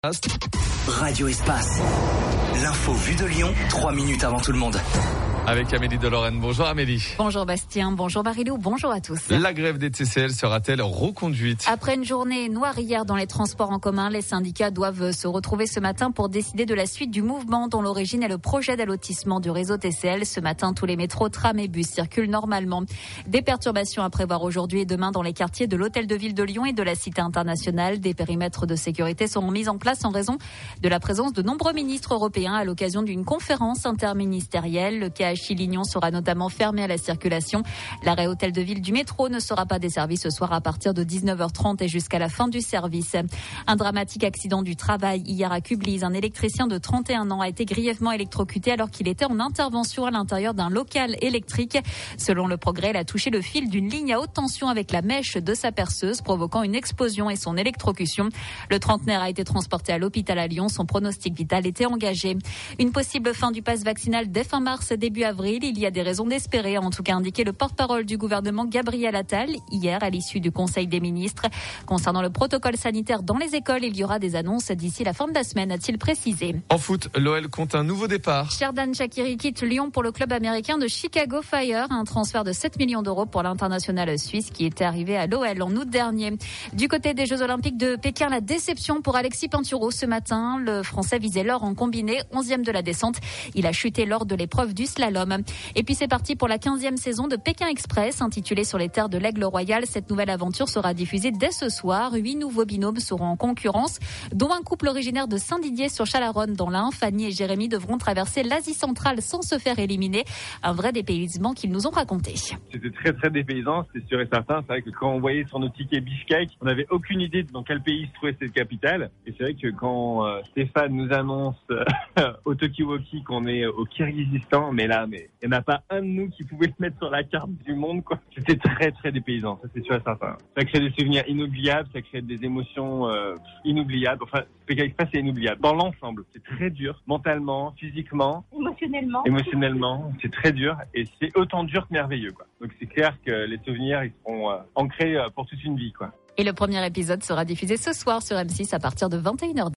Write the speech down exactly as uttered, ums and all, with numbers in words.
Radio Espace. L'info vue de Lyon, trois minutes avant tout le monde. Avec Amélie de Lorraine. Bonjour Amélie. Bonjour Bastien, bonjour Marilou, bonjour à tous. La grève des T C L sera-t-elle reconduite ? Après une journée noire hier dans les transports en commun, les syndicats doivent se retrouver ce matin pour décider de la suite du mouvement dont l'origine est le projet d'allotissement du réseau T C L. Ce matin, tous les métros, trams et bus circulent normalement. Des perturbations à prévoir aujourd'hui et demain dans les quartiers de l'Hôtel de Ville de Lyon et de la Cité internationale. Des périmètres de sécurité seront mis en place en raison de la présence de nombreux ministres européens à l'occasion d'une conférence interministérielle. Le K H I-Lignon sera notamment fermé à la circulation. L'arrêt Hôtel de Ville du métro ne sera pas desservi ce soir à partir de dix-neuf heures trente et jusqu'à la fin du service. Un dramatique accident du travail hier à Cublise. Un électricien de trente et un ans a été grièvement électrocuté alors qu'il était en intervention à l'intérieur d'un local électrique. Selon Le Progrès, il a touché le fil d'une ligne à haute tension avec la mèche de sa perceuse, provoquant une explosion et son électrocution. Le trentenaire a été transporté à l'hôpital à Lyon. Son pronostic vital était engagé. Une possible fin du pass vaccinal dès fin mars, début avril. Il y a des raisons d'espérer, a en tout cas indiqué le porte-parole du gouvernement Gabriel Attal hier à l'issue du Conseil des ministres. Concernant le protocole sanitaire dans les écoles, il y aura des annonces d'ici la fin de la semaine, a-t-il précisé. En foot, l'O L compte un nouveau départ. Xherdan Shaqiri quitte Lyon pour le club américain de Chicago Fire. Un transfert de sept millions d'euros pour l'international suisse qui était arrivé à l'O L en août dernier. Du côté des Jeux Olympiques de Pékin, la déception pour Alexis Pinturo ce matin. Le Français visait l'or en combiné, onzième de la descente. Il a chuté lors de l'épreuve du slalom. Et puis c'est parti pour la quinzième saison de Pékin Express, intitulée Sur les terres de l'Aigle Royal. Cette nouvelle aventure sera diffusée dès ce soir. Huit nouveaux binômes seront en concurrence, dont un couple originaire de Saint-Didier sur Chalaronne dans l'Ain. Fanny et Jérémy devront traverser l'Asie centrale sans se faire éliminer. Un vrai dépaysement qu'ils nous ont raconté. C'était très très dépaysant, c'est sûr et certain. C'est vrai que quand on voyait sur nos tickets Bishkek, on n'avait aucune idée dans quel pays se trouvait cette capitale. Et c'est vrai que quand euh, Stéphane nous annonce euh, au Tokiwoki qu'on est au Kirghizistan, mais là, mais il n'y en a pas un de nous qui pouvait le mettre sur la carte du monde, quoi. C'était très très dépaysant, ça c'est sûr et certain. Ça crée des souvenirs inoubliables, ça crée des émotions euh, inoubliables. Enfin, Pékin Express c'est inoubliable. Dans l'ensemble, c'est très dur, mentalement, physiquement, émotionnellement. Émotionnellement, c'est très dur et c'est autant dur que merveilleux, quoi. Donc c'est clair que les souvenirs ils seront euh, ancrés euh, pour toute une vie, quoi. Et le premier épisode sera diffusé ce soir sur M six à partir de vingt et une heures.